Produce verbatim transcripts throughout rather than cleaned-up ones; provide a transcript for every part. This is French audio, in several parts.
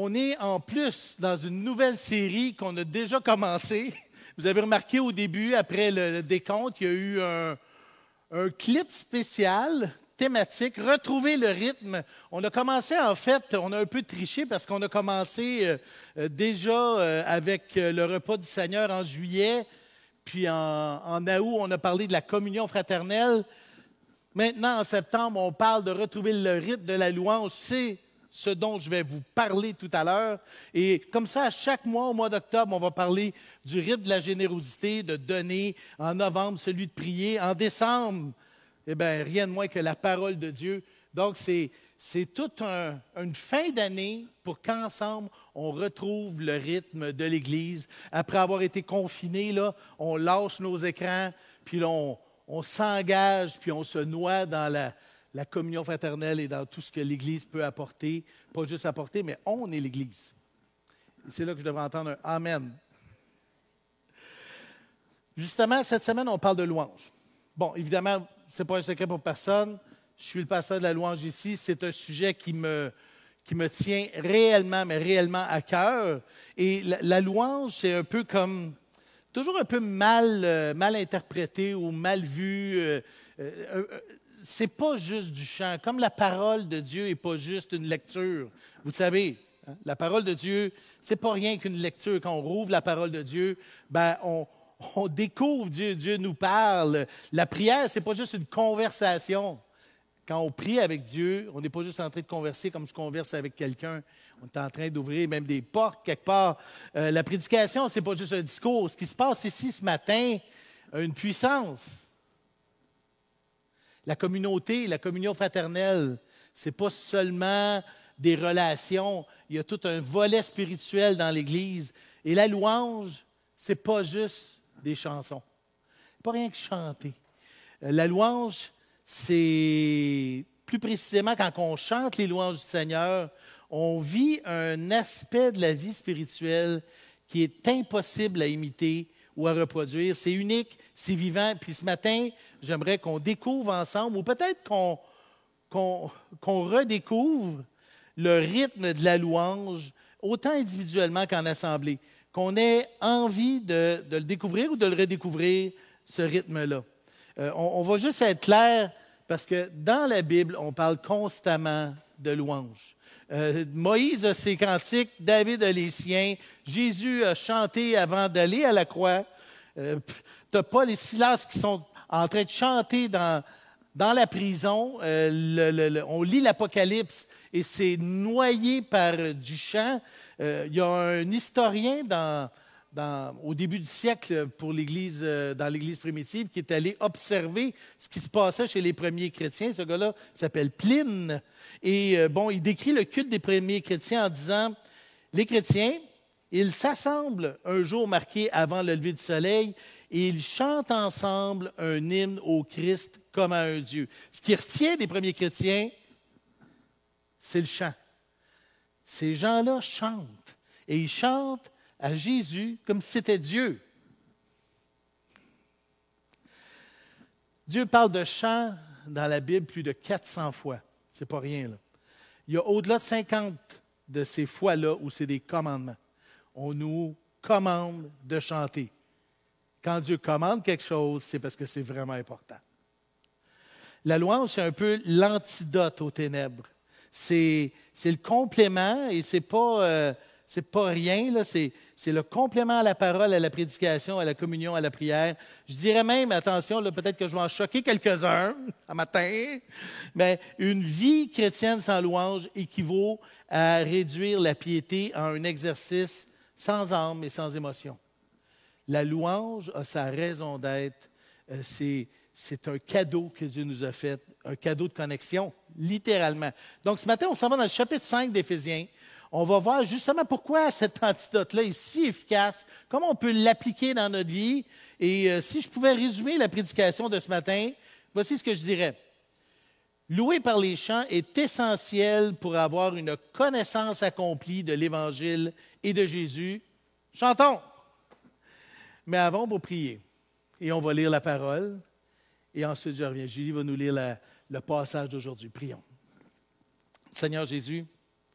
On est en plus dans une nouvelle série qu'on a déjà commencée. Vous avez remarqué au début, après le, le décompte, il y a eu un, un clip spécial thématique, retrouver le rythme. On a commencé, en fait, on a un peu triché parce qu'on a commencé euh, euh, déjà euh, avec euh, le repas du Seigneur en juillet, puis en, en août, on a parlé de la communion fraternelle. Maintenant, en septembre, on parle de retrouver le rythme de la louange. C'est ce dont je vais vous parler tout à l'heure. Et comme ça, à chaque mois, au mois d'octobre, on va parler du rythme de la générosité, de donner. En novembre, celui de prier. En décembre, eh bien, rien de moins que la parole de Dieu. Donc, c'est, c'est toute un, une fin d'année pour qu'ensemble, on retrouve le rythme de l'Église. Après avoir été confinés, là, on lâche nos écrans, puis là, on, on s'engage, puis on se noie dans la, la communion fraternelle et dans tout ce que l'Église peut apporter. Pas juste apporter, mais on est l'Église. Et c'est là que je devrais entendre un « Amen ». Justement, cette semaine, on parle de louange. Bon, évidemment, ce n'est pas un secret pour personne. Je suis le pasteur de la louange ici. C'est un sujet qui me, qui me tient réellement, mais réellement à cœur. Et la, la louange, c'est un peu comme, toujours un peu mal, euh, mal interprété ou mal vu. Euh, euh, euh, c'est pas juste du chant. Comme la parole de Dieu n'est pas juste une lecture. Vous savez, hein, la parole de Dieu, c'est pas rien qu'une lecture. Quand on rouvre la parole de Dieu, ben on On découvre Dieu, Dieu nous parle. La prière, ce n'est pas juste une conversation. Quand on prie avec Dieu, on n'est pas juste en train de converser comme je converse avec quelqu'un. On est en train d'ouvrir même des portes quelque part. Euh, la prédication, ce n'est pas juste un discours. Ce qui se passe ici ce matin a une puissance. La communauté, la communion fraternelle, ce n'est pas seulement des relations. Il y a tout un volet spirituel dans l'Église. Et la louange, ce n'est pas juste des chansons. Pas rien que chanter. La louange, c'est plus précisément quand on chante les louanges du Seigneur, on vit un aspect de la vie spirituelle qui est impossible à imiter ou à reproduire. C'est unique, c'est vivant. Puis ce matin, j'aimerais qu'on découvre ensemble, ou peut-être qu'on, qu'on, qu'on redécouvre le rythme de la louange, autant individuellement qu'en assemblée. Qu'on ait envie de, de le découvrir ou de le redécouvrir, ce rythme-là. Euh, on, on va juste être clair, parce que dans la Bible, on parle constamment de louange. Euh, Moïse a ses cantiques, David a les siens, Jésus a chanté avant d'aller à la croix. Euh, tu n'as pas les Silas qui sont en train de chanter dans, dans la prison. Euh, le, le, le, on lit l'Apocalypse et c'est noyé par du chant. Euh, il y a un historien dans, dans, au début du siècle pour l'Église, euh, dans l'Église primitive qui est allé observer ce qui se passait chez les premiers chrétiens. Ce gars-là s'appelle Pline. Et euh, bon, il décrit le culte des premiers chrétiens en disant « Les chrétiens, ils s'assemblent un jour marqué avant le lever du soleil et ils chantent ensemble un hymne au Christ comme à un Dieu. » Ce qui retient des premiers chrétiens, c'est le chant. Ces gens-là chantent, et ils chantent à Jésus comme si c'était Dieu. Dieu parle de chant dans la Bible plus de quatre cents fois. C'est pas rien, là. Il y a au-delà de cinquante de ces fois-là où c'est des commandements. On nous commande de chanter. Quand Dieu commande quelque chose, c'est parce que c'est vraiment important. La louange, c'est un peu l'antidote aux ténèbres. C'est, c'est le complément et c'est pas, euh, c'est pas rien, là, c'est, c'est le complément à la parole, à la prédication, à la communion, à la prière. Je dirais même, attention, là, peut-être que je vais en choquer quelques-uns un matin, mais une vie chrétienne sans louange équivaut à réduire la piété en un exercice sans âme et sans émotion. La louange a sa raison d'être, euh, c'est C'est un cadeau que Dieu nous a fait, un cadeau de connexion, littéralement. Donc, ce matin, on s'en va dans le chapitre cinq d'Éphésiens. On va voir justement pourquoi cet antidote-là est si efficace, comment on peut l'appliquer dans notre vie. Et euh, si je pouvais résumer la prédication de ce matin, voici ce que je dirais. Louer par les chants est essentiel pour avoir une connaissance accomplie de l'Évangile et de Jésus. Chantons! Mais avant, on va prier. Et on va lire la parole. Et ensuite, je reviens. Julie va nous lire la, le passage d'aujourd'hui. Prions. Seigneur Jésus,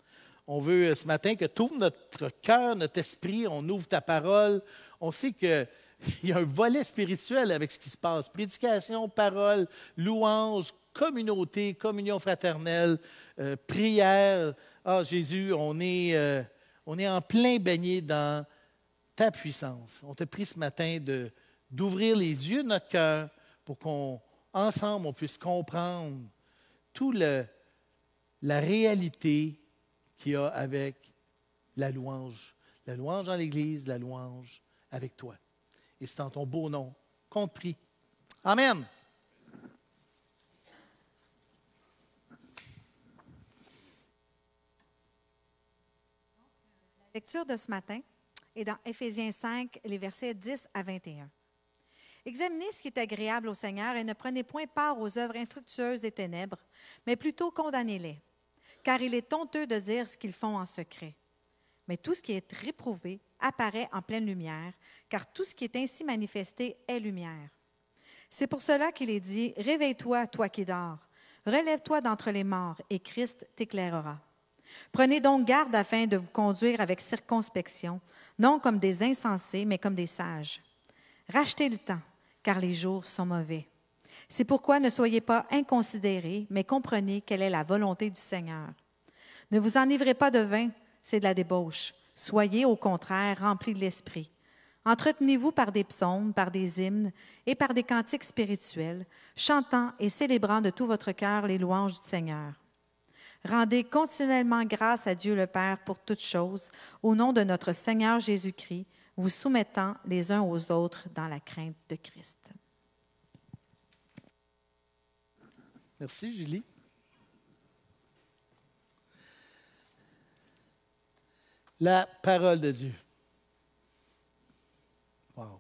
On veut ce matin que tu ouvres notre cœur, notre esprit, on ouvre ta parole. On sait qu'il y a un volet spirituel avec ce qui se passe. Prédication, parole, louange, communauté, communion fraternelle, euh, prière. Ah, Jésus, on est, euh, on est en plein baigné dans ta puissance. On te prie ce matin de, d'ouvrir les yeux de notre cœur pour qu'ensemble, on puisse comprendre toute la réalité qu'il y a avec la louange. La louange dans l'Église, la louange avec toi. Et c'est en ton beau nom qu'on te prie. Amen. La lecture de ce matin est dans Éphésiens cinq, les versets dix à vingt et un. Examinez ce qui est agréable au Seigneur et ne prenez point part aux œuvres infructueuses des ténèbres, mais plutôt condamnez-les, car il est honteux de dire ce qu'ils font en secret. Mais tout ce qui est réprouvé apparaît en pleine lumière, car tout ce qui est ainsi manifesté est lumière. C'est pour cela qu'il est dit, « Réveille-toi, toi qui dors, relève-toi d'entre les morts, et Christ t'éclairera. » Prenez donc garde afin de vous conduire avec circonspection, non comme des insensés, mais comme des sages. Rachetez le temps, car les jours sont mauvais. C'est pourquoi ne soyez pas inconsidérés, mais comprenez quelle est la volonté du Seigneur. Ne vous enivrez pas de vin, c'est de la débauche. Soyez au contraire remplis de l'esprit. Entretenez-vous par des psaumes, par des hymnes et par des cantiques spirituels, chantant et célébrant de tout votre cœur les louanges du Seigneur. Rendez continuellement grâce à Dieu le Père pour toutes choses, au nom de notre Seigneur Jésus-Christ, vous soumettant les uns aux autres dans la crainte de Christ. Merci, Julie. La parole de Dieu. Wow.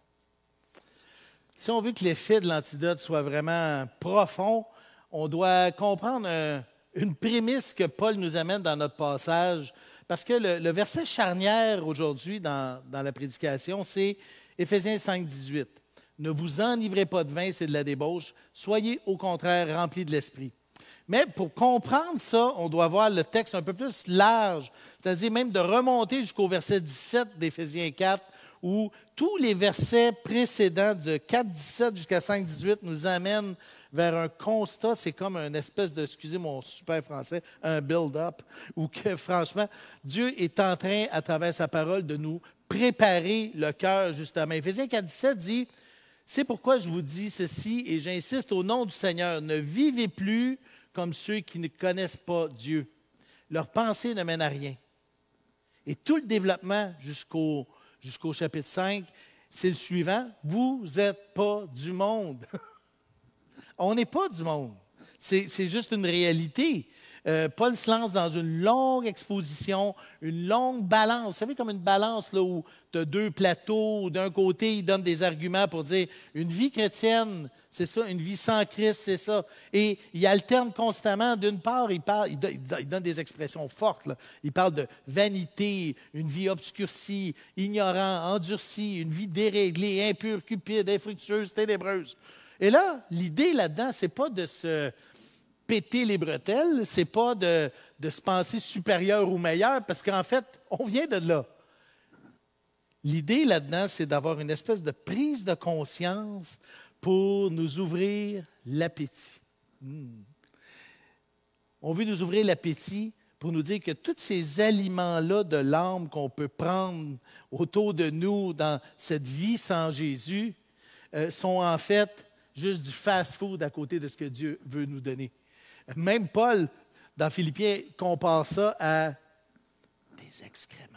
Si on veut que l'effet de l'antidote soit vraiment profond, on doit comprendre un, une prémisse que Paul nous amène dans notre passage. Parce que le, le verset charnière aujourd'hui dans, dans la prédication, c'est Éphésiens cinq, dix-huit. Ne vous enivrez pas de vin, c'est de la débauche. Soyez au contraire remplis de l'esprit. Mais pour comprendre ça, on doit voir le texte un peu plus large, c'est-à-dire même de remonter jusqu'au verset dix-sept d'Éphésiens quatre, où tous les versets précédents de quatre, dix-sept jusqu'à cinq, dix-huit nous amènent vers un constat. C'est comme une espèce de, excusez mon super français, un build-up, où que franchement, Dieu est en train, à travers sa parole, de nous préparer le cœur, justement. Éphésiens quatre, dix-sept dit, « C'est pourquoi je vous dis ceci, et j'insiste au nom du Seigneur, ne vivez plus comme ceux qui ne connaissent pas Dieu. Leur pensée ne mène à rien. » Et tout le développement jusqu'au, jusqu'au chapitre cinq, c'est le suivant. Vous n'êtes pas du monde. On n'est pas du monde. C'est, c'est juste une réalité. Euh, Paul se lance dans une longue exposition, une longue balance. Vous savez, comme une balance là, où tu as deux plateaux. D'un côté, il donne des arguments pour dire une vie chrétienne, c'est ça, une vie sans Christ, c'est ça. Et il alterne constamment. D'une part, il, parle, il, donne, il donne des expressions fortes. Là. Il parle de vanité, une vie obscurcie, ignorant, endurcie, une vie déréglée, impure, cupide, infructueuse, ténébreuse. Et là, l'idée là-dedans, c'est pas de se péter les bretelles, c'est pas de, de se penser supérieur ou meilleur, parce qu'en fait, on vient de là. L'idée là-dedans, c'est d'avoir une espèce de prise de conscience pour nous ouvrir l'appétit. Hmm. On veut nous ouvrir l'appétit pour nous dire que tous ces aliments-là de l'âme qu'on peut prendre autour de nous dans cette vie sans Jésus euh, sont en fait juste du fast-food à côté de ce que Dieu veut nous donner. Même Paul, dans Philippiens, compare ça à des excréments.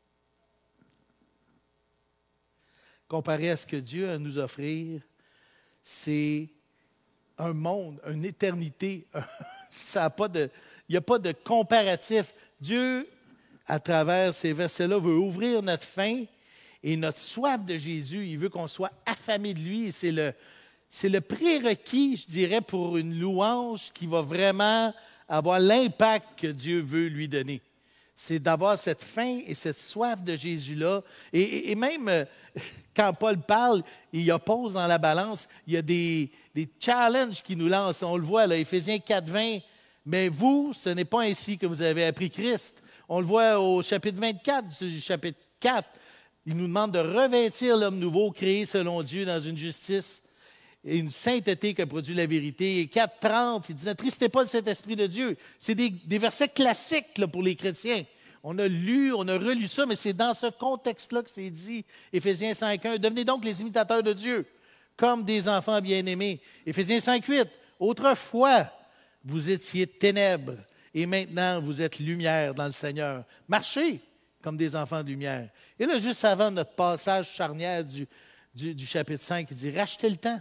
Comparé à ce que Dieu a à nous offrir, c'est un monde, une éternité. Ça a pas de, il n'y a pas de comparatif. Dieu, à travers ces versets-là, veut ouvrir notre faim et notre soif de Jésus. Il veut qu'on soit affamé de lui. Et c'est le, c'est le prérequis, je dirais, pour une louange qui va vraiment avoir l'impact que Dieu veut lui donner. C'est d'avoir cette faim et cette soif de Jésus-là. Et, et, et même euh, quand Paul parle, il oppose dans la balance, il y a des, des challenges qu'il nous lance. On le voit, là, Éphésiens quatre, vingt. « Mais vous, ce n'est pas ainsi que vous avez appris Christ. On le voit au chapitre vingt-quatre du chapitre quatre. Il nous demande de revêtir l'homme nouveau, créé selon Dieu dans une justice et une sainteté que produit la vérité. Et quatre trente, il dit, n'attristez pas le Saint-Esprit de Dieu. C'est des, des versets classiques là, pour les chrétiens. On a lu, on a relu ça, mais c'est dans ce contexte-là que c'est dit, Éphésiens cinq un, devenez donc les imitateurs de Dieu, comme des enfants bien-aimés. Éphésiens cinq huit, autrefois, vous étiez ténèbres, et maintenant, vous êtes lumière dans le Seigneur. Marchez comme des enfants de lumière. Et là, juste avant notre passage charnière du, du, du chapitre cinq, il dit, rachetez le temps,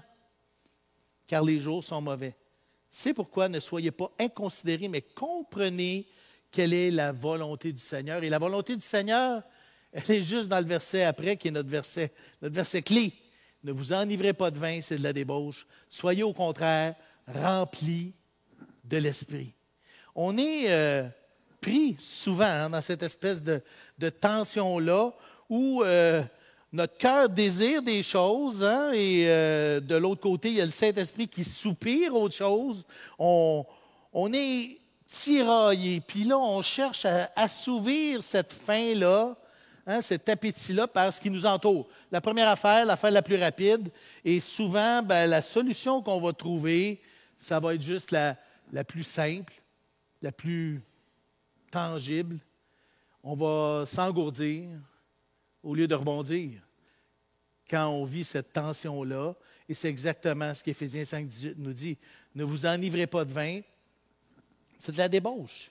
car les jours sont mauvais. C'est pourquoi ne soyez pas inconsidérés, mais comprenez quelle est la volonté du Seigneur. Et la volonté du Seigneur, elle est juste dans le verset après, qui est notre verset, notre verset clé. Ne vous enivrez pas de vin, c'est de la débauche. Soyez au contraire remplis de l'Esprit. On est euh, pris souvent hein, dans cette espèce de, de tension-là où euh, notre cœur désire des choses hein, et euh, de l'autre côté, il y a le Saint-Esprit qui soupire autre chose. On, on est tiraillé. Puis là, on cherche à assouvir cette faim-là, hein, cet appétit-là par ce qui nous entoure. La première affaire, l'affaire la plus rapide, et souvent, ben, la solution qu'on va trouver, ça va être juste la, la plus simple, la plus tangible. On va s'engourdir au lieu de rebondir quand on vit cette tension-là. Et c'est exactement ce qu'Éphésiens cinq dix-huit nous dit. Ne vous enivrez pas de vin, c'est de la débauche.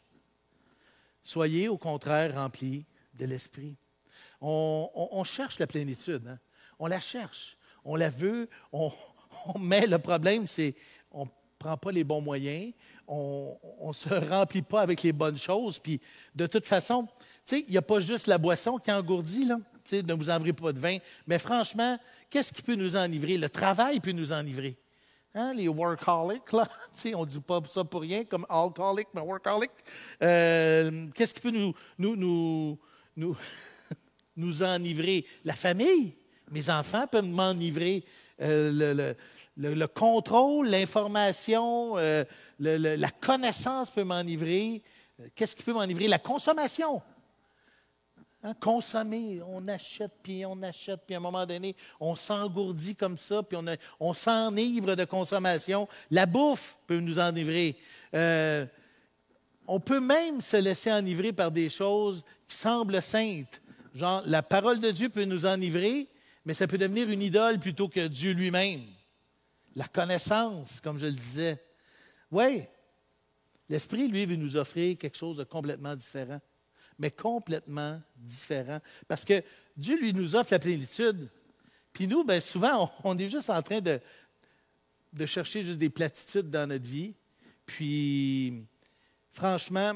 Soyez au contraire remplis de l'Esprit. On, on, on cherche la plénitude. Hein? On la cherche. On la veut. On, on, mais le problème, c'est on ne prend pas les bons moyens. On ne se remplit pas avec les bonnes choses. Puis, de toute façon, tu sais, il n'y a pas juste la boisson qui engourdit, là. Tu sais, ne vous enivrez pas de vin. Mais franchement, qu'est-ce qui peut nous enivrer? Le travail peut nous enivrer. Hein, les workaholics, là, tu sais, on ne dit pas ça pour rien, comme alcoolic, mais workaholic. Euh, qu'est-ce qui peut nous, nous, nous, nous, nous enivrer? La famille. Mes enfants peuvent m'enivrer. Euh, le, le, le, le contrôle, l'information, euh, le, le, la connaissance peut m'enivrer. Qu'est-ce qui peut m'enivrer? La consommation. Hein, consommer, on achète, puis on achète, puis à un moment donné, on s'engourdit comme ça, puis on, a, on s'enivre de consommation. La bouffe peut nous enivrer. Euh, on peut même se laisser enivrer par des choses qui semblent saintes. Genre, la parole de Dieu peut nous enivrer, mais ça peut devenir une idole plutôt que Dieu lui-même. La connaissance, comme je le disais. Oui, l'Esprit, lui, veut nous offrir quelque chose de complètement différent. Mais complètement différent. Parce que Dieu, lui, nous offre la plénitude. Puis nous, bien souvent, on, on est juste en train de, de chercher juste des platitudes dans notre vie. Puis, franchement,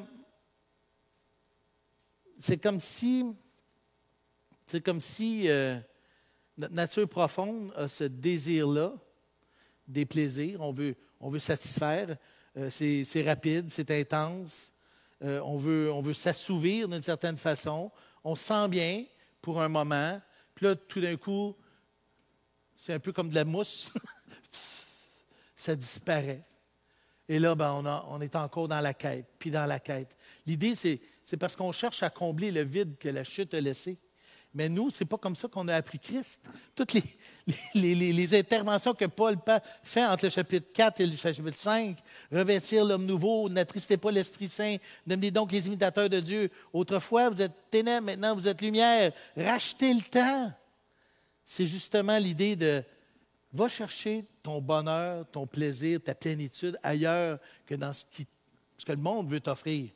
c'est comme si, c'est comme si euh, notre nature profonde a ce désir-là, des plaisirs. On veut, on veut satisfaire. Euh, c'est, c'est rapide, c'est intense. Euh, on veut, on veut s'assouvir d'une certaine façon. On se sent bien pour un moment. Puis là, tout d'un coup, c'est un peu comme de la mousse. Ça disparaît. Et là, ben, on, a, on est encore dans la quête, puis dans la quête. L'idée, c'est, c'est parce qu'on cherche à combler le vide que la chute a laissé. Mais nous, ce n'est pas comme ça qu'on a appris Christ. Toutes les, les, les, les interventions que Paul fait entre le chapitre quatre et le chapitre cinq, revêtir l'homme nouveau, n'attristez pas l'Esprit Saint, devenez donc les imitateurs de Dieu. Autrefois, vous êtes ténèbres, maintenant vous êtes lumière. Rachetez le temps. C'est justement l'idée de va chercher ton bonheur, ton plaisir, ta plénitude ailleurs que dans ce, qui, ce que le monde veut t'offrir.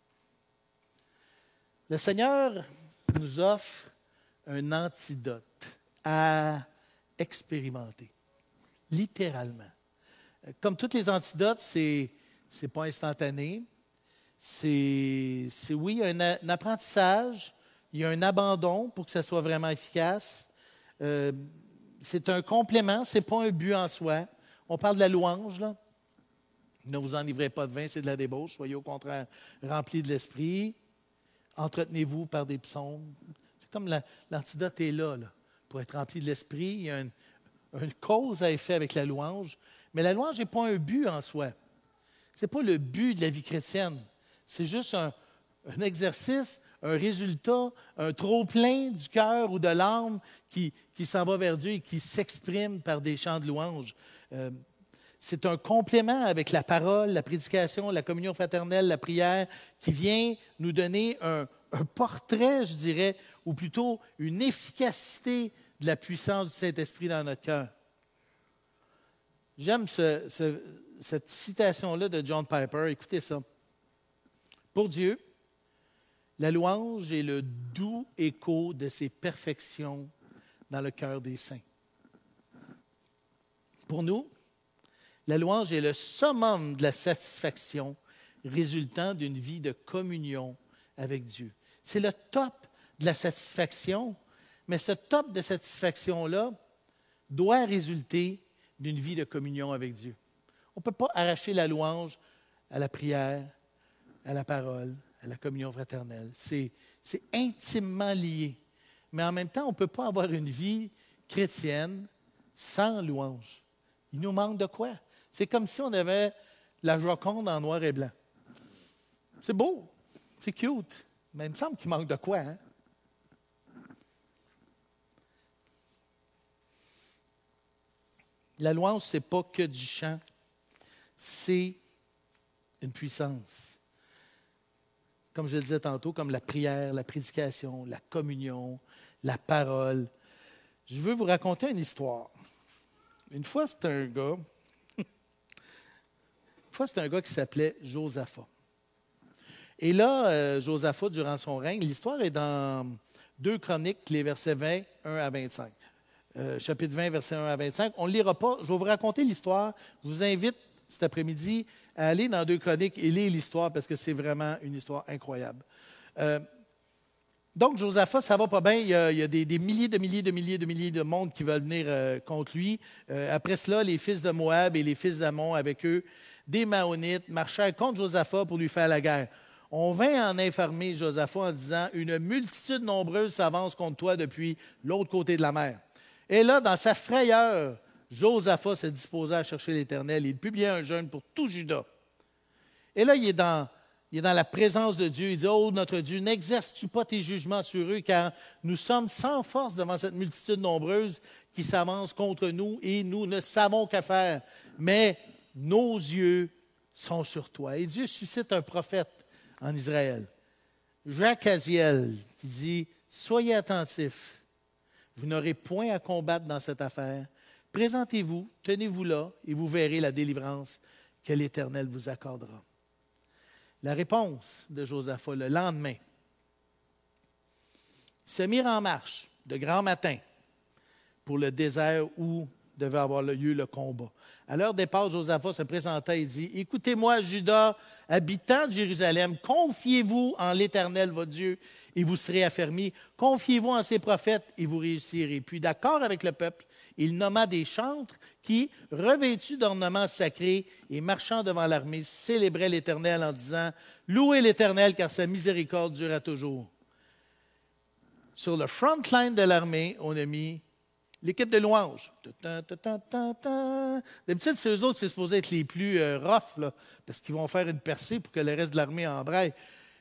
Le Seigneur nous offre un antidote à expérimenter, littéralement. Comme tous les antidotes, c'est c'est pas instantané. C'est, c'est oui, un, un apprentissage, il y a un abandon pour que ça soit vraiment efficace. Euh, c'est un complément, c'est pas un but en soi. On parle de la louange, là. Ne vous enivrez pas de vin, c'est de la débauche. Soyez au contraire remplis de l'esprit. Entretenez-vous par des psaumes. C'est comme la, l'antidote est là, là, pour être rempli de l'esprit. Il y a une, une cause à effet avec la louange. Mais la louange n'est pas un but en soi. Ce n'est pas le but de la vie chrétienne. C'est juste un, un exercice, un résultat, un trop-plein du cœur ou de l'âme qui, qui s'en va vers Dieu et qui s'exprime par des chants de louange. Euh, c'est un complément avec la parole, la prédication, la communion fraternelle, la prière, qui vient nous donner un, un portrait, je dirais, ou plutôt une efficacité de la puissance du Saint-Esprit dans notre cœur. J'aime ce, ce, cette citation-là de John Piper. Écoutez ça. Pour Dieu, la louange est le doux écho de ses perfections dans le cœur des saints. Pour nous, la louange est le summum de la satisfaction résultant d'une vie de communion avec Dieu. C'est le top de la satisfaction, mais ce top de satisfaction-là doit résulter d'une vie de communion avec Dieu. On ne peut pas arracher la louange à la prière, à la parole, à la communion fraternelle. C'est, c'est intimement lié. Mais en même temps, on ne peut pas avoir une vie chrétienne sans louange. Il nous manque de quoi? C'est comme si on avait la Joconde en noir et blanc. C'est beau, c'est cute, mais il me semble qu'il manque de quoi, hein? La louange, ce n'est pas que du chant, c'est une puissance. Comme je le disais tantôt, comme la prière, la prédication, la communion, la parole. Je veux vous raconter une histoire. Une fois, c'était un gars, une fois, c'était un gars qui s'appelait Josaphat. Et là, euh, Josaphat, durant son règne, l'histoire est dans deux Chroniques, les versets vingt, un à vingt-cinq. Euh, chapitre vingt, versets un à vingt-cinq. On ne le lira pas. Je vais vous raconter l'histoire. Je vous invite cet après-midi à aller dans deux Chroniques et lire l'histoire parce que c'est vraiment une histoire incroyable. Euh, donc, Josaphat, ça va pas bien. Il y a, il y a des, des milliers de milliers de milliers de milliers de monde qui veulent venir euh, contre lui. Euh, après cela, les fils de Moab et les fils d'Ammon avec eux, des Maonites, marchèrent contre Josaphat pour lui faire la guerre. On vint en informer Josaphat en disant « Une multitude nombreuse s'avance contre toi depuis l'autre côté de la mer. » Et là, dans sa frayeur, Josaphat se disposa à chercher l'Éternel. Il publia un jeûne pour tout Juda. Et là, il est dans, il est dans la présence de Dieu. Il dit, « Oh, notre Dieu, n'exerces-tu pas tes jugements sur eux, car nous sommes sans force devant cette multitude nombreuse qui s'avance contre nous et nous ne savons qu'à faire. Mais nos yeux sont sur toi. » Et Dieu suscite un prophète en Israël, Jacaziel, qui dit, « Soyez attentifs. Vous n'aurez point à combattre dans cette affaire. Présentez-vous, tenez-vous là, et vous verrez la délivrance que l'Éternel vous accordera. » La réponse de Josaphat, le lendemain, ils se mirent en marche de grand matin pour le désert où devait avoir lieu le combat. À leur départ, Josaphat se présenta et dit, « Écoutez-moi, Juda, habitants de Jérusalem, confiez-vous en l'Éternel, votre Dieu, et vous serez affermis. Confiez-vous en ses prophètes, et vous réussirez. » Puis, d'accord avec le peuple, il nomma des chantres qui, revêtus d'ornements sacrés et marchant devant l'armée, célébraient l'Éternel en disant, « Louez l'Éternel, car sa miséricorde dure à toujours. » Sur le front line de l'armée, on a mis l'équipe de louanges. D'habitude, c'est eux autres qui sont supposés être les plus euh, rough, là, parce qu'ils vont faire une percée pour que le reste de l'armée embraye.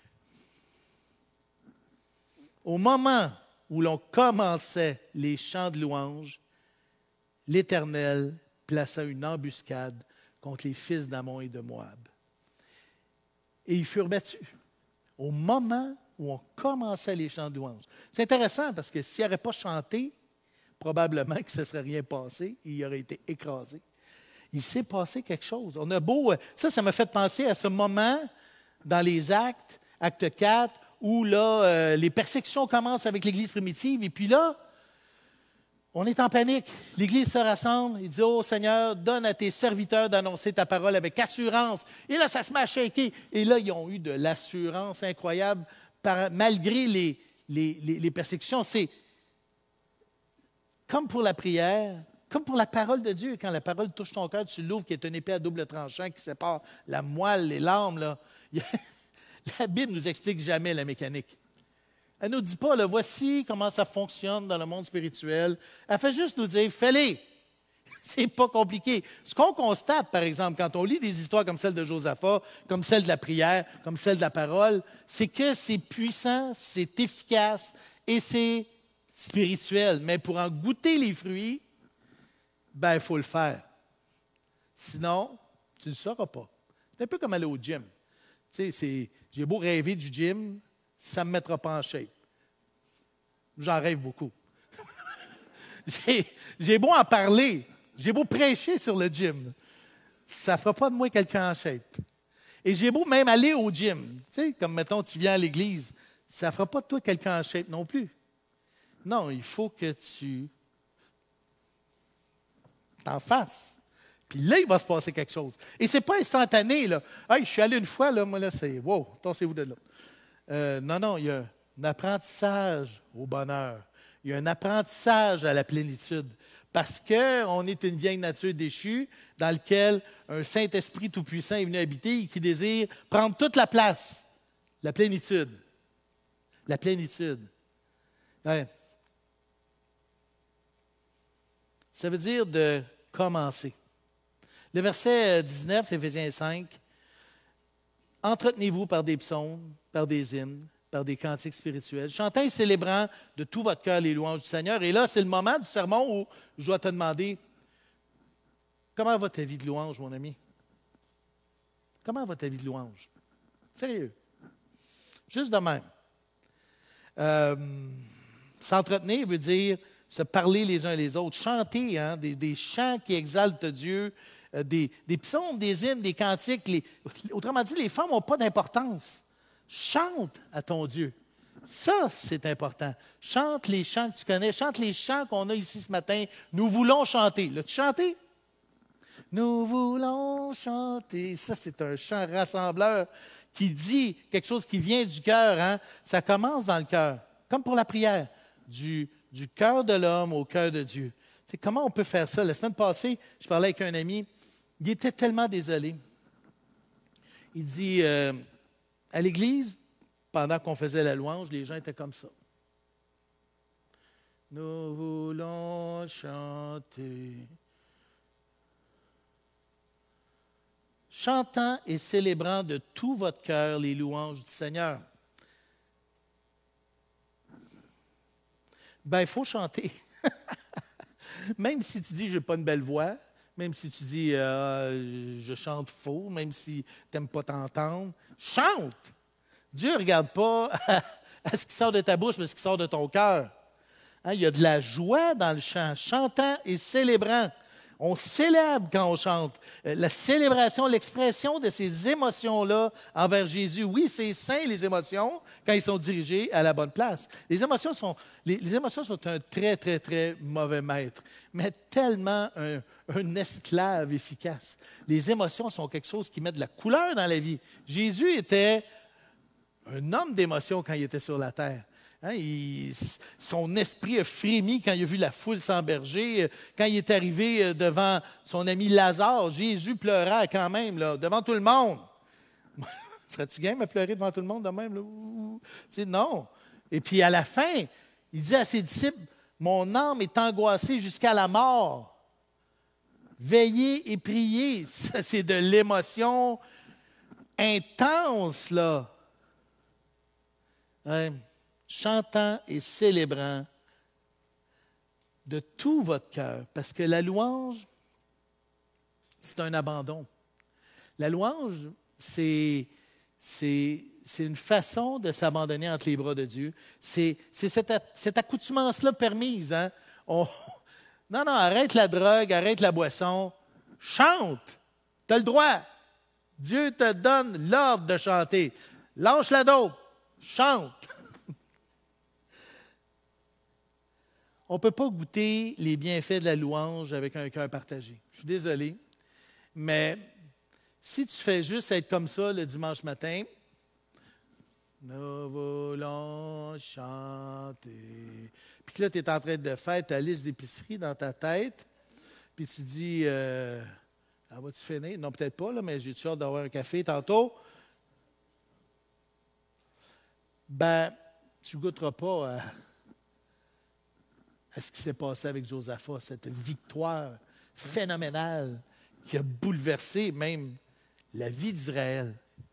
Au moment où l'on commençait les chants de louanges, l'Éternel plaça une embuscade contre les fils d'Ammon et de Moab. Et ils furent battus. Au moment où on commençait les chants de louanges. C'est intéressant parce que s'il n'aurait pas chanté, probablement que ce ne serait rien passé, il aurait été écrasé. Il s'est passé quelque chose. On a beau, ça, ça m'a fait penser à ce moment dans les Actes, acte quatre, où là, euh, les persécutions commencent avec l'Église primitive, et puis là, on est en panique. L'Église se rassemble, il dit, « Oh Seigneur, donne à tes serviteurs d'annoncer ta parole avec assurance. » Et là, ça se met à shaker. Et là, ils ont eu de l'assurance incroyable par, malgré les, les, les, les persécutions. C'est comme pour la prière, comme pour la parole de Dieu. Quand la parole touche ton cœur, tu l'ouvres, qui est une épée à double tranchant qui sépare la moelle, les larmes. Là. La Bible ne nous explique jamais la mécanique. Elle ne nous dit pas, là, voici comment ça fonctionne dans le monde spirituel. Elle fait juste nous dire, fais-les. C'est pas compliqué. Ce qu'on constate, par exemple, quand on lit des histoires comme celle de Josaphat, comme celle de la prière, comme celle de la parole, c'est que c'est puissant, c'est efficace et c'est spirituel. Mais pour en goûter les fruits, ben, il faut le faire. Sinon, tu ne le sauras pas. C'est un peu comme aller au gym. Tu sais, c'est, j'ai beau rêver du gym, ça ne me mettra pas en shape. J'en rêve beaucoup. j'ai, j'ai beau en parler, j'ai beau prêcher sur le gym, ça ne fera pas de moi quelqu'un en shape. Et j'ai beau même aller au gym, tu sais, comme mettons, tu viens à l'église, ça ne fera pas de toi quelqu'un en shape non plus. Non, il faut que tu t'en fasses. Puis là, il va se passer quelque chose. Et ce n'est pas instantané, là. Hey, je suis allé une fois, là, moi, là, c'est wow, tassez-vous de là. Euh, non, non, il y a un apprentissage au bonheur. Il y a un apprentissage à la plénitude. Parce qu'on est une vieille nature déchue dans laquelle un Saint-Esprit tout-puissant est venu habiter et qui désire prendre toute la place. La plénitude. La plénitude. Ouais. Ça veut dire de commencer. Le verset dix-neuf, Éphésiens cinq, « Entretenez-vous par des psaumes, par des hymnes, par des cantiques spirituels, chantant et célébrant de tout votre cœur les louanges du Seigneur. » Et là, c'est le moment du sermon où je dois te demander, comment va ta vie de louange, mon ami? Comment va ta vie de louange? Sérieux. Juste de même. Euh, s'entretenir veut dire se parler les uns les autres, chanter hein, des, des chants qui exaltent Dieu, euh, des, des psaumes, des hymnes, des cantiques. Les, autrement dit, les femmes n'ont pas d'importance. Chante à ton Dieu. Ça, c'est important. Chante les chants que tu connais, chante les chants qu'on a ici ce matin. Nous voulons chanter. L'as-tu chanté? Nous voulons chanter. Ça, c'est un chant rassembleur qui dit quelque chose qui vient du cœur. Hein? Ça commence dans le cœur, comme pour la prière, du du cœur de l'homme au cœur de Dieu. Tu sais, comment on peut faire ça? La semaine passée, je parlais avec un ami, il était tellement désolé. Il dit, euh, à l'église, pendant qu'on faisait la louange, les gens étaient comme ça. Nous voulons chanter. Chantant et célébrant de tout votre cœur les louanges du Seigneur. Ben, il faut chanter. Même si tu dis, je n'ai pas une belle voix, même si tu dis, euh, je chante faux, même si tu n'aimes pas t'entendre, chante! Dieu ne regarde pas à ce qui sort de ta bouche, mais à ce qui sort de ton cœur. Hein, il y a de la joie dans le chant, chantant et célébrant. On célèbre quand on chante. La célébration, l'expression de ces émotions-là envers Jésus. Oui, c'est sain, les émotions, quand ils sont dirigés à la bonne place. Les émotions sont, les, les émotions sont un très, très, très mauvais maître, mais tellement un, un esclave efficace. Les émotions sont quelque chose qui met de la couleur dans la vie. Jésus était un homme d'émotions quand il était sur la terre. Hein, il, son esprit a frémi quand il a vu la foule s'emberger. Quand il est arrivé devant son ami Lazare, Jésus pleura quand même, là, devant tout le monde. Serais-tu game à pleurer devant tout le monde de même? Là? Tu sais, non. Et puis à la fin, il dit à ses disciples, « Mon âme est angoissée jusqu'à la mort. Veillez et priez. » Ça, c'est de l'émotion intense, là. Hein? Chantant et célébrant de tout votre cœur. Parce que la louange, c'est un abandon. La louange, c'est, c'est, c'est une façon de s'abandonner entre les bras de Dieu. C'est, c'est cette, cette accoutumance-là permise. Hein? On, non, non, arrête la drogue, arrête la boisson. Chante. Tu as le droit. Dieu te donne l'ordre de chanter. Lâche la dope. Chante. On ne peut pas goûter les bienfaits de la louange avec un cœur partagé. Je suis désolé, mais si tu fais juste être comme ça le dimanche matin, nous voulons chanter. Puis que là, tu es en train de faire ta liste d'épicerie dans ta tête, puis tu dis, euh, ah, vas-tu finir? Non, peut-être pas, là, mais j'ai-tu hâte d'avoir un café tantôt? Ben, tu ne goûteras pas à. à ce qui s'est passé avec Josaphat, cette victoire phénoménal qui a bouleversé même la vie d'Israël.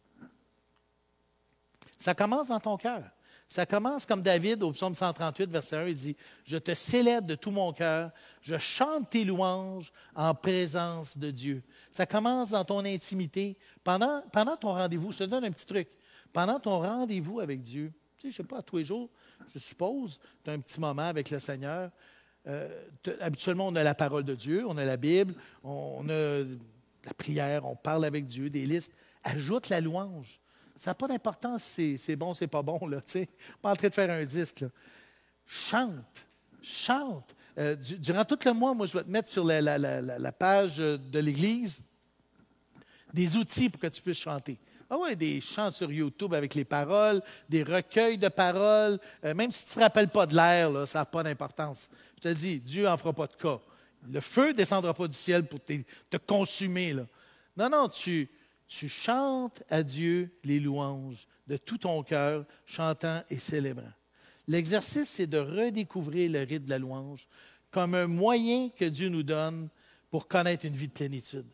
Ça commence dans ton cœur. Ça commence comme David au psaume cent trente-huit, verset un, il dit « Je te célèbre de tout mon cœur, je chante tes louanges en présence de Dieu. » Ça commence dans ton intimité. Pendant, pendant ton rendez-vous, je te donne un petit truc. Pendant ton rendez-vous avec Dieu, tu sais, je ne sais pas, tous les jours, je suppose, tu as un petit moment avec le Seigneur. Euh, habituellement, on a la parole de Dieu, on a la Bible, on a la prière, on parle avec Dieu, des listes. Ajoute la louange. Ça n'a pas d'importance si c'est bon, c'est pas bon, là, tu sais. Pas en train de faire un disque, là. Chante, chante. Euh, du, durant tout le mois, moi, je vais te mettre sur la, la, la, la page de l'Église des outils pour que tu puisses chanter. Ah oui, des chants sur YouTube avec les paroles, des recueils de paroles. Euh, même si tu ne te rappelles pas de l'air, là, ça n'a pas d'importance. Je te dis, Dieu n'en fera pas de cas. Le feu ne descendra pas du ciel pour te, te consumer, là. Non, non, tu... Tu chantes à Dieu les louanges de tout ton cœur, chantant et célébrant. L'exercice, c'est de redécouvrir le rite de la louange comme un moyen que Dieu nous donne pour connaître une vie de plénitude.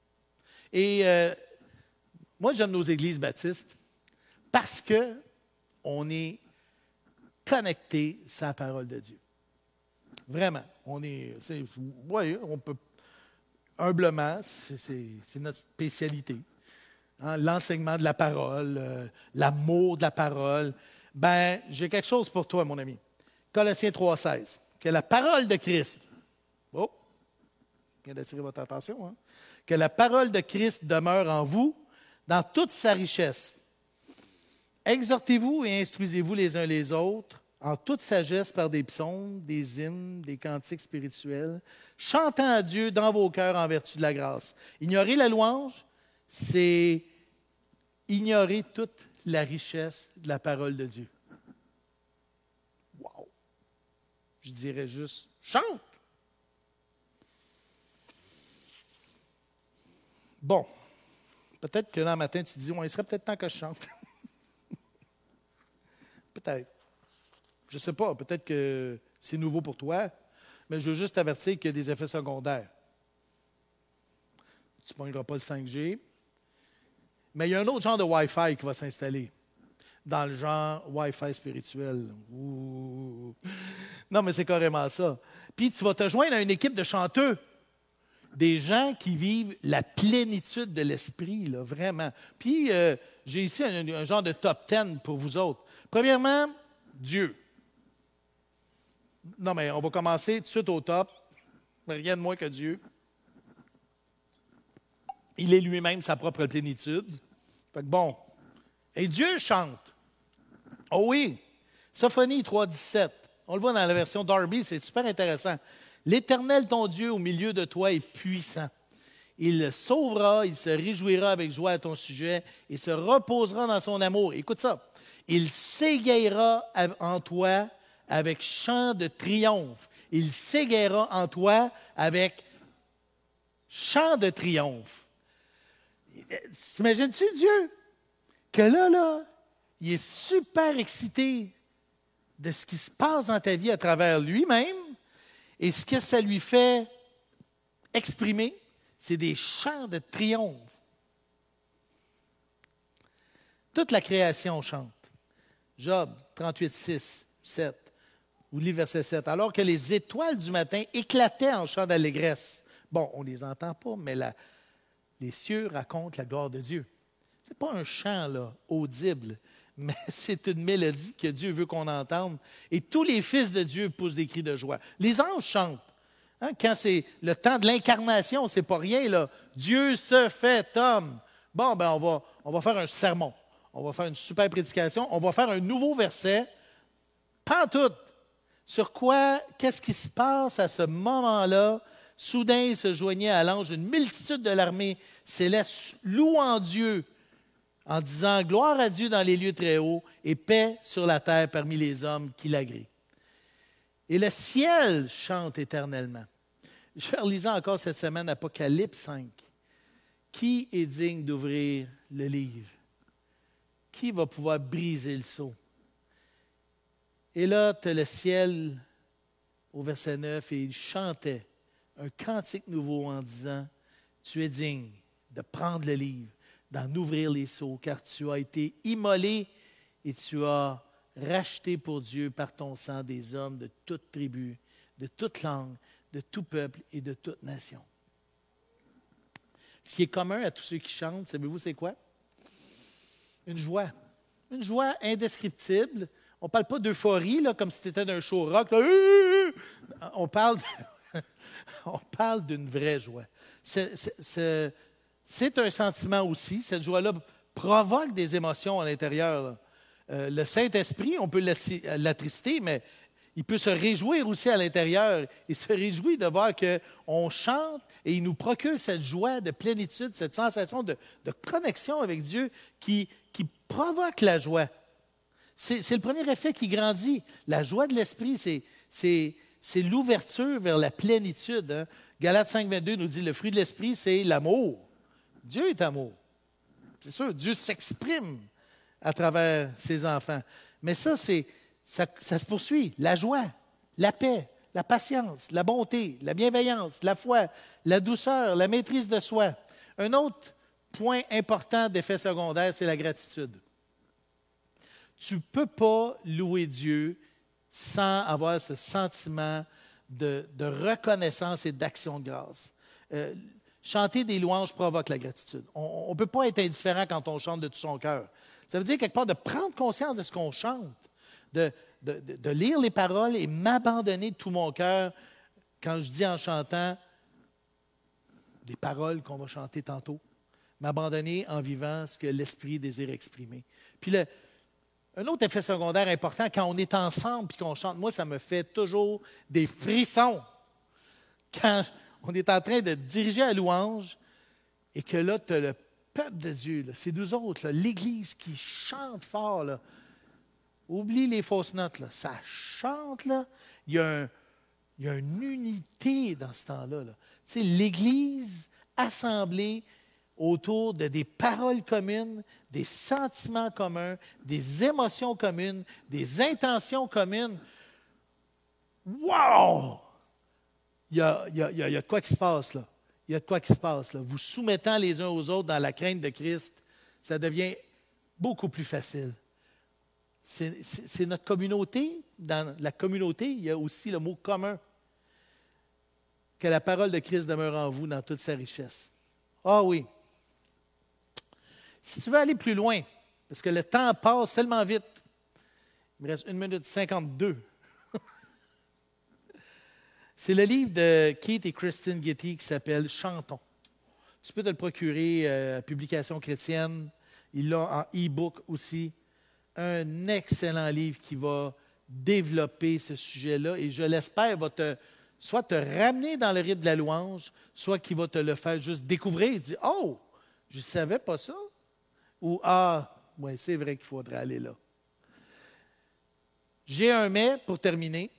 Et euh, moi, j'aime nos églises baptistes parce qu'on est connecté à la parole de Dieu. Vraiment. On est, c'est, ouais, on peut, humblement, c'est, c'est, c'est notre spécialité. Hein, l'enseignement de la parole, euh, l'amour de la parole. Ben, j'ai quelque chose pour toi, mon ami. Colossiens trois seize. Que la parole de Christ, oh, je viens d'attirer votre attention, hein? Que la parole de Christ demeure en vous dans toute sa richesse. Exhortez-vous et instruisez-vous les uns les autres en toute sagesse par des psaumes, des hymnes, des cantiques spirituels, chantant à Dieu dans vos cœurs en vertu de la grâce. Ignorer la louange, c'est ignorer toute la richesse de la parole de Dieu. Wow! Je dirais juste, chante! Bon, peut-être que là, matin, tu te dis, ouais, il serait peut-être temps que je chante. Peut-être. Je ne sais pas, peut-être que c'est nouveau pour toi, mais je veux juste t'avertir qu'il y a des effets secondaires. Tu ne pogneras pas le cinq G. Mais il y a un autre genre de Wi-Fi qui va s'installer, dans le genre Wi-Fi spirituel. Ouh. Non, mais c'est carrément ça. Puis tu vas te joindre à une équipe de chanteux, des gens qui vivent la plénitude de l'esprit, là, vraiment. Puis euh, j'ai ici un, un genre de top dix pour vous autres. Premièrement, Dieu. Non, mais on va commencer tout de suite au top. Rien de moins que Dieu. Il est lui-même sa propre plénitude. Fait que bon. Et Dieu chante. Oh oui. Sophonie trois dix-sept. On le voit dans la version Darby, c'est super intéressant. L'Éternel, ton Dieu, au milieu de toi est puissant. Il sauvera, il se réjouira avec joie à ton sujet et se reposera dans son amour. Écoute ça. Il s'égayera en toi avec chant de triomphe. Il s'égayera en toi avec chant de triomphe. T'imagines-tu Dieu? Que là, là, il est super excité de ce qui se passe dans ta vie à travers lui-même et ce que ça lui fait exprimer, c'est des chants de triomphe. Toute la création chante. Job trente-huit, six, sept, ou lit verset sept. Alors que les étoiles du matin éclataient en chants d'allégresse. Bon, on ne les entend pas, mais la, les cieux racontent la gloire de Dieu. Ce n'est pas un chant là, audible, mais c'est une mélodie que Dieu veut qu'on entende. Et tous les fils de Dieu poussent des cris de joie. Les anges chantent. Hein, quand c'est le temps de l'incarnation, c'est pas rien, là. Dieu se fait homme. Bon, ben on va, on va faire un sermon. On va faire une super prédication. On va faire un nouveau verset. Pantoute. Sur quoi, qu'est-ce qui se passe à ce moment-là? Soudain, il se joignait à l'ange une multitude de l'armée céleste louant Dieu en disant « Gloire à Dieu dans les lieux très hauts et paix sur la terre parmi les hommes qui l'agréent. » Et le ciel chante éternellement. Je relisais encore cette semaine Apocalypse cinq. Qui est digne d'ouvrir le livre? Qui va pouvoir briser le sceau? Et là, tu as le ciel au verset neuf et il chantait un cantique nouveau en disant, « Tu es digne de prendre le livre, d'en ouvrir les sceaux, car tu as été immolé et tu as racheté pour Dieu par ton sang des hommes de toute tribu, de toute langue, de tout peuple et de toute nation. » Ce qui est commun à tous ceux qui chantent, savez-vous c'est quoi? Une joie. Une joie indescriptible. On ne parle pas d'euphorie, là, comme si c'était d'un show rock. Là. On parle, de... On parle d'une vraie joie. C'est, c'est, c'est, c'est un sentiment aussi. Cette joie-là provoque des émotions à l'intérieur. Euh, le Saint-Esprit, on peut l'attrister, mais il peut se réjouir aussi à l'intérieur. Il se réjouit de voir qu'on chante et il nous procure cette joie de plénitude, cette sensation de, de connexion avec Dieu qui, qui provoque la joie. C'est, c'est le premier effet qui grandit. La joie de l'esprit, c'est, c'est, c'est l'ouverture vers la plénitude. Hein? Galates cinq, vingt-deux nous dit, le fruit de l'esprit, c'est l'amour. Dieu est amour. C'est sûr, Dieu s'exprime à travers ses enfants. Mais ça, c'est, ça, ça se poursuit. La joie, la paix, la patience, la bonté, la bienveillance, la foi, la douceur, la maîtrise de soi. Un autre point important d'effet secondaire, c'est la gratitude. Tu ne peux pas louer Dieu sans avoir ce sentiment de, de reconnaissance et d'action de grâce. Euh, chanter des louanges provoque la gratitude. On ne peut pas être indifférent quand on chante de tout son cœur. Ça veut dire quelque part de prendre conscience de ce qu'on chante, de, de, de, de lire les paroles et m'abandonner de tout mon cœur quand je dis en chantant des paroles qu'on va chanter tantôt, m'abandonner en vivant ce que l'Esprit désire exprimer. Puis le, un autre effet secondaire important, quand on est ensemble et qu'on chante, moi, ça me fait toujours des frissons. Quand on est en train de diriger la louange et que là, tu as le peuple de Dieu, là, c'est nous autres, là, l'Église qui chante fort. Là. Oublie les fausses notes. Là. Ça chante. Là. Il, y a un, il y a une unité dans ce temps-là. Là. Tu sais, l'Église assemblée autour de des paroles communes, des sentiments communs, des émotions communes, des intentions communes. Wow! Il y a, il y a, il y a de quoi qui se passe là. Il y a de quoi qui se passe là. Vous soumettant les uns aux autres dans la crainte de Christ, ça devient beaucoup plus facile. C'est, c'est, c'est notre communauté. Dans la communauté, il y a aussi le mot commun. Que la parole de Christ demeure en vous dans toute sa richesse. Ah oui. Si tu veux aller plus loin, parce que le temps passe tellement vite, il me reste une minute cinquante-deux. C'est le livre de Keith et Kristen Getty qui s'appelle « Chantons ». Tu peux te le procurer à euh, Publication chrétienne. Il l'a en e-book aussi. Un excellent livre qui va développer ce sujet-là et je l'espère va te, soit te ramener dans le rythme de la louange, soit qu'il va te le faire juste découvrir et dire « Oh, je ne savais pas ça ». Ou « Ah, ouais, c'est vrai qu'il faudrait aller là ». J'ai un mais pour terminer.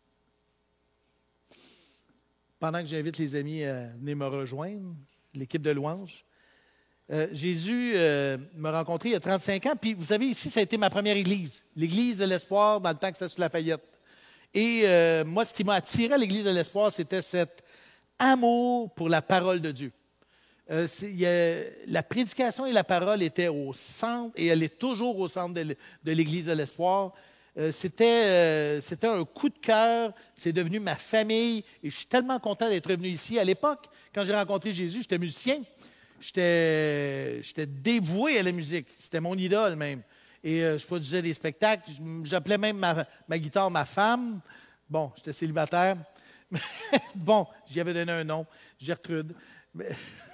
Pendant que j'invite les amis à venir me rejoindre, l'équipe de louange. Euh, Jésus euh, m'a rencontré il y a trente-cinq ans, puis vous savez, ici, ça a été ma première église, l'église de l'Espoir, dans le temps que c'était sur Lafayette. Et euh, moi, ce qui m'a attiré à l'église de l'Espoir, c'était cet amour pour la parole de Dieu. Euh, y a, la prédication et la parole étaient au centre, et elle est toujours au centre de, de l'église de l'Espoir. Euh, c'était, euh, c'était un coup de cœur, c'est devenu ma famille, et je suis tellement content d'être revenu ici. À l'époque, quand j'ai rencontré Jésus, j'étais musicien. J'étais, j'étais dévoué à la musique. C'était mon idole même. Et euh, je produisais des spectacles. J'appelais même ma, ma guitare ma femme. Bon, j'étais célibataire. Bon, j'y avais donné un nom, Gertrude. Mais,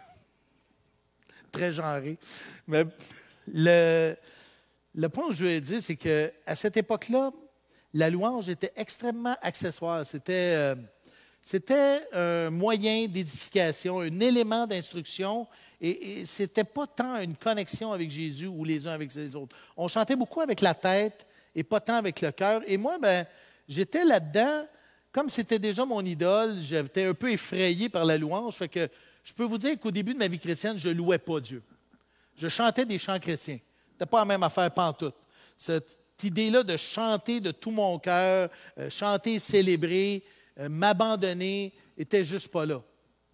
très genré. Mais le, le point que je voulais dire, c'est qu'à cette époque-là, la louange était extrêmement accessoire. C'était, euh, c'était un moyen d'édification, un élément d'instruction. Et, et ce n'était pas tant une connexion avec Jésus ou les uns avec les autres. On chantait beaucoup avec la tête et pas tant avec le cœur. Et moi, ben, j'étais là-dedans, comme c'était déjà mon idole, j'étais un peu effrayé par la louange. Fait que je peux vous dire qu'au début de ma vie chrétienne, je ne louais pas Dieu. Je chantais des chants chrétiens. Ce n'était pas la même affaire pantoute. Cette idée-là de chanter de tout mon cœur, euh, chanter, célébrer, euh, m'abandonner, n'était juste pas là.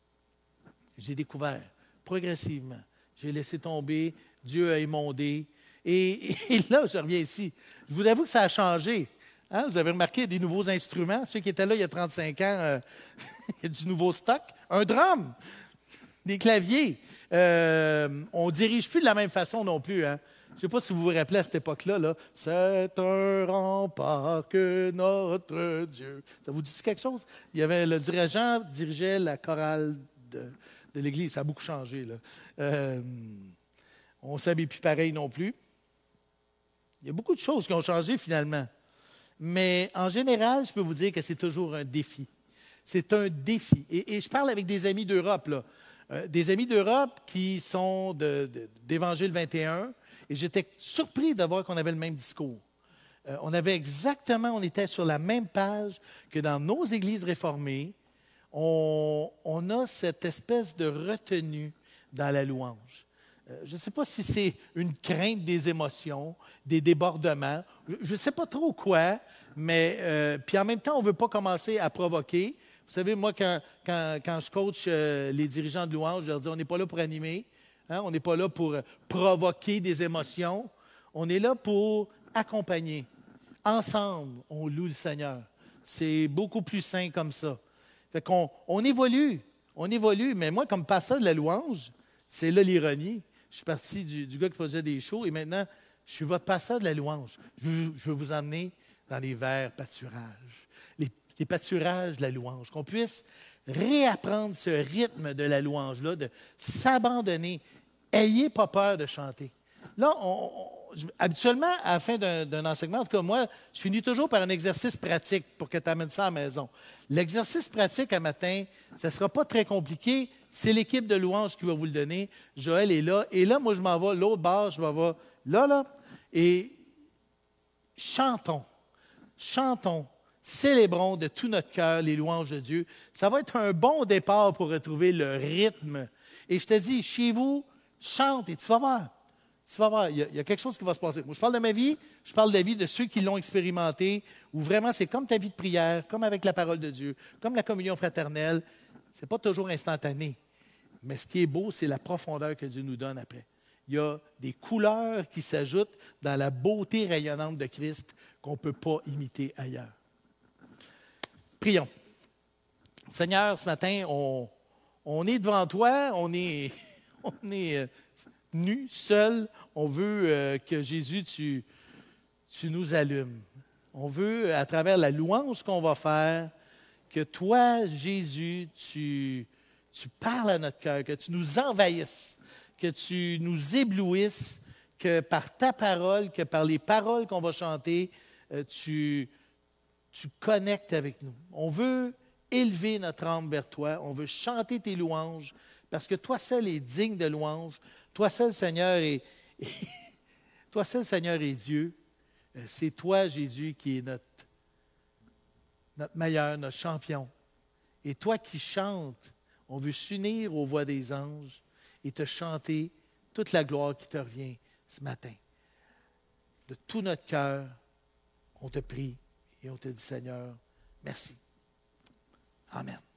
J'ai découvert progressivement. J'ai laissé tomber, Dieu a émondé. Et, et là, je reviens ici. Je vous avoue que ça a changé. Hein? Vous avez remarqué des nouveaux instruments. Ceux qui étaient là il y a trente-cinq ans, euh, il y a du nouveau stock. Un drum, des claviers. Euh, on ne dirige plus de la même façon non plus. Hein? Je ne sais pas si vous vous rappelez à cette époque-là. Là, c'est un rempart que notre Dieu. Ça vous dit quelque chose? Il y avait le dirigeant dirigeait la chorale de, de l'Église. Ça a beaucoup changé. Là. Euh, on ne s'habille plus pareil non plus. Il y a beaucoup de choses qui ont changé finalement. Mais en général, je peux vous dire que c'est toujours un défi. C'est un défi. Et, et je parle avec des amis d'Europe, là. Euh, des amis d'Europe qui sont de, de, d'Évangile vingt et un. Et j'étais surpris de voir qu'on avait le même discours. Euh, on avait exactement, on était sur la même page que dans nos églises réformées. On, on a cette espèce de retenue dans la louange. Euh, je ne sais pas si c'est une crainte des émotions, des débordements. Je ne sais pas trop quoi, mais euh, puis en même temps, on ne veut pas commencer à provoquer. Vous savez, moi, quand, quand, quand je coach euh, les dirigeants de louange, je leur dis, on n'est pas là pour animer. Hein? On n'est pas là pour provoquer des émotions. On est là pour accompagner. Ensemble, on loue le Seigneur. C'est beaucoup plus sain comme ça. Fait qu'on on évolue. On évolue. Mais moi, comme pasteur de la louange, c'est là l'ironie. Je suis parti du, du gars qui faisait des shows et maintenant, je suis votre pasteur de la louange. Je, je veux vous emmener dans les verts pâturages, les, les pâturages de la louange, qu'on puisse réapprendre ce rythme de la louange-là, de s'abandonner. Ayez pas peur de chanter. Là, on, on, habituellement, à la fin d'un, d'un enseignement, en tout cas moi, je finis toujours par un exercice pratique pour que tu amènes ça à la maison. L'exercice pratique à matin, ça ne sera pas très compliqué. C'est l'équipe de louange qui va vous le donner. Joël est là. Et là, moi, je m'en vais, l'autre bord, je m'en vais là, là. Et chantons, chantons, célébrons de tout notre cœur les louanges de Dieu. Ça va être un bon départ pour retrouver le rythme. Et je te dis, chez vous, chante et tu vas voir. Tu vas voir, il y, a, il y a quelque chose qui va se passer. Moi, je parle de ma vie, je parle de la vie de ceux qui l'ont expérimenté, où vraiment c'est comme ta vie de prière, comme avec la parole de Dieu, comme la communion fraternelle. Ce n'est pas toujours instantané. Mais ce qui est beau, c'est la profondeur que Dieu nous donne après. Il y a des couleurs qui s'ajoutent dans la beauté rayonnante de Christ qu'on ne peut pas imiter ailleurs. Prions. Seigneur, ce matin, on, on est devant toi, on est, on est euh, nus, seuls. On veut euh, que Jésus, tu, tu nous allumes. On veut, à travers la louange qu'on va faire, que toi, Jésus, tu, tu parles à notre cœur, que tu nous envahisses, que tu nous éblouisses, que par ta parole, que par les paroles qu'on va chanter, euh, tu, tu connectes avec nous. On veut élever notre âme vers toi, on veut chanter tes louanges, parce que toi seul es digne de louange, toi seul, Seigneur, est, toi seul, Seigneur, est Dieu. C'est toi, Jésus, qui est notre, notre meilleur, notre champion. Et toi qui chantes, on veut s'unir aux voix des anges et te chanter toute la gloire qui te revient ce matin. De tout notre cœur, on te prie et on te dit, Seigneur, merci. Amen.